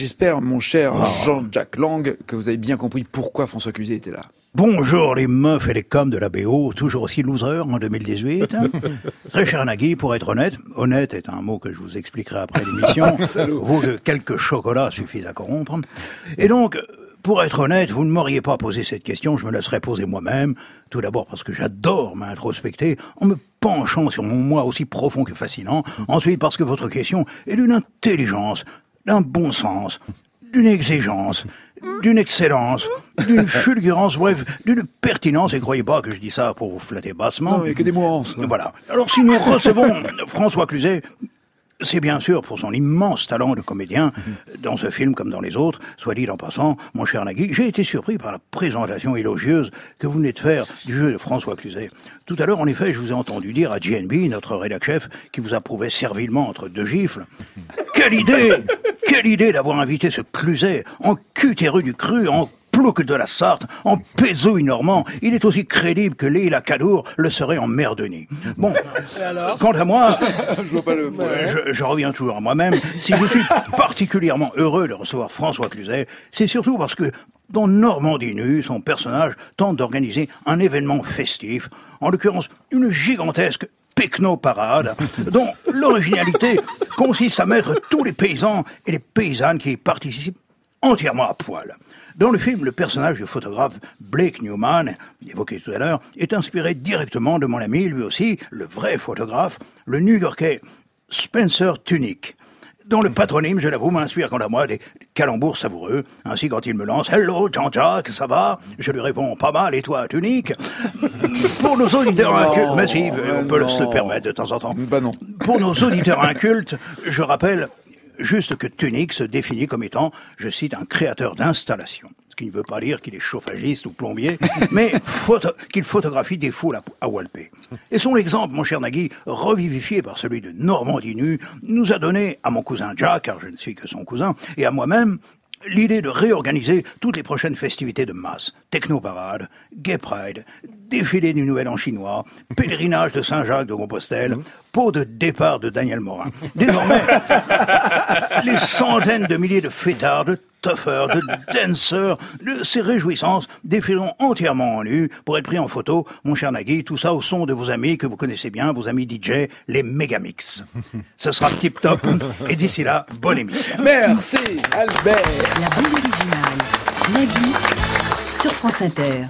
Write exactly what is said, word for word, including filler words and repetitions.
j'espère, mon cher Oh. Jean-Jacques Lang, que vous avez bien compris pourquoi François Cluzet était là. Bonjour les meufs et les coms de la B O, toujours aussi loser en deux mille dix-huit. Très cher Nagui, pour être honnête, honnête est un mot que je vous expliquerai après l'émission, vaut que quelques chocolats suffisent à corrompre. Et donc, pour être honnête, vous ne m'auriez pas posé cette question, je me la serais posée moi-même. Tout d'abord parce que j'adore m'introspecter en me penchant sur mon moi aussi profond que fascinant. Ensuite parce que votre question est d'une intelligence, d'un bon sens, d'une exigence, d'une excellence, d'une fulgurance, bref, d'une pertinence, et croyez pas que je dis ça pour vous flatter bassement. Non, il n'y a que des mots en soi. Voilà. Alors si nous recevons François Cluzet, c'est bien sûr pour son immense talent de comédien, dans ce film comme dans les autres. Soit dit en passant, mon cher Nagui, j'ai été surpris par la présentation élogieuse que vous venez de faire du jeu de François Cluzet. Tout à l'heure, en effet, je vous ai entendu dire à J N B, notre rédac chef, qui vous approuvait servilement entre deux gifles. Quelle idée! Quelle idée d'avoir invité ce Cluzet, en cutéreux du cru, en plouc de la Sarthe, en pézouille normand. Il est aussi crédible que Leila Kadour le serait en mer de Nid. Bon, quant à moi, Je vois pas le problème. je, je reviens toujours à moi-même. Si je suis particulièrement heureux de recevoir François Cluzet, c'est surtout parce que dans Normandie Nue, son personnage tente d'organiser un événement festif, en l'occurrence une gigantesque Pecno-parade, dont l'originalité consiste à mettre tous les paysans et les paysannes qui y participent entièrement à poil. Dans le film, le personnage du photographe Blake Newman, évoqué tout à l'heure, est inspiré directement de mon ami, lui aussi, le vrai photographe, le New-Yorkais Spencer Tunick, dont le patronyme, je l'avoue, m'inspire quant à moi des calembours savoureux. Ainsi, quand il me lance « Hello, Jean-Jacques, ça va ?» Je lui réponds « Pas mal, et toi, Tunick ?» Pour nos auditeurs incultes, mais si, on peut non. se le permettre de temps en temps. Bah non. Pour nos auditeurs incultes, je rappelle juste que Tunick se définit comme étant, je cite, un créateur d'installation. Ce qui ne veut pas dire qu'il est chauffagiste ou plombier, mais photo- qu'il photographie des foules à, à Walpé. Et son exemple, mon cher Nagui, revivifié par celui de Normandie Nue, nous a donné, à mon cousin Jack, car je ne suis que son cousin, et à moi-même, l'idée de réorganiser toutes les prochaines festivités de masse. Techno-parade, Gay Pride, défilé du Nouvel An chinois, pèlerinage de Saint-Jacques de Compostelle, pot de départ de Daniel Morin. Désormais, les centaines de milliers de fêtards, de toughers, de dancers, de ces réjouissances défileront entièrement en nu pour être pris en photo, mon cher Nagui, tout ça au son de vos amis que vous connaissez bien, vos amis D J, les Megamix. Ce sera tip-top, et d'ici là, bonne émission. Merci, Albert. La bande originale. Nagui sur France Inter.